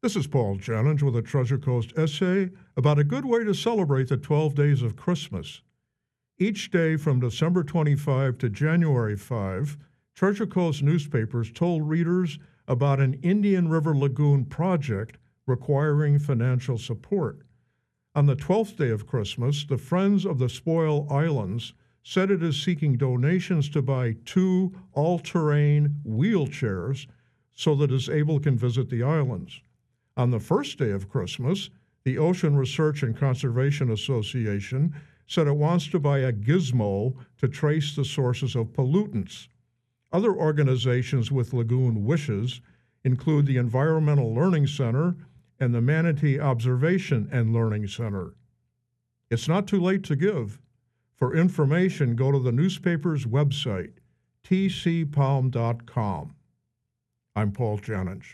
This is Paul Jennings with a Treasure Coast essay about a good way to celebrate the 12 days of Christmas. Each day from December 25 to January 5, Treasure Coast newspapers told readers about an Indian River Lagoon project requiring financial support. On the 12th day of Christmas, the Friends of the Spoil Islands said it is seeking donations to buy 2 all-terrain wheelchairs so the disabled can visit the islands. On the first day of Christmas, the Ocean Research and Conservation Association said it wants to buy a gizmo to trace the sources of pollutants. Other organizations with lagoon wishes include the Environmental Learning Center and the Manatee Observation and Learning Center. It's not too late to give. For information, go to the newspaper's website, tcpalm.com. I'm Paul Jennings.